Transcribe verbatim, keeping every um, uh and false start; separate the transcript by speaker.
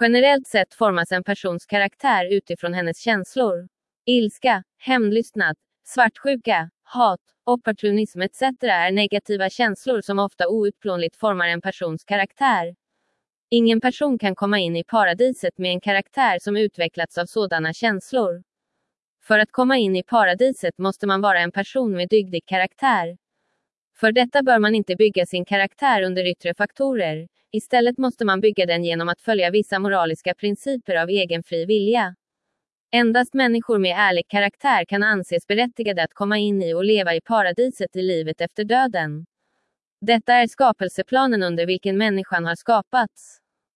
Speaker 1: Generellt sett formas en persons karaktär utifrån hennes känslor. Ilska, hämndlystnad, svartsjuka, hat, opportunism et cetera är negativa känslor som ofta outplånligt formar en persons karaktär. Ingen person kan komma in i paradiset med en karaktär som utvecklats av sådana känslor. För att komma in i paradiset måste man vara en person med dygdig karaktär. För detta bör man inte bygga sin karaktär under yttre faktorer. Istället måste man bygga den genom att följa vissa moraliska principer av egen fri vilja. Endast människor med ärlig karaktär kan anses berättigade att komma in i och leva i paradiset i livet efter döden. Detta är skapelseplanen under vilken människan har skapats.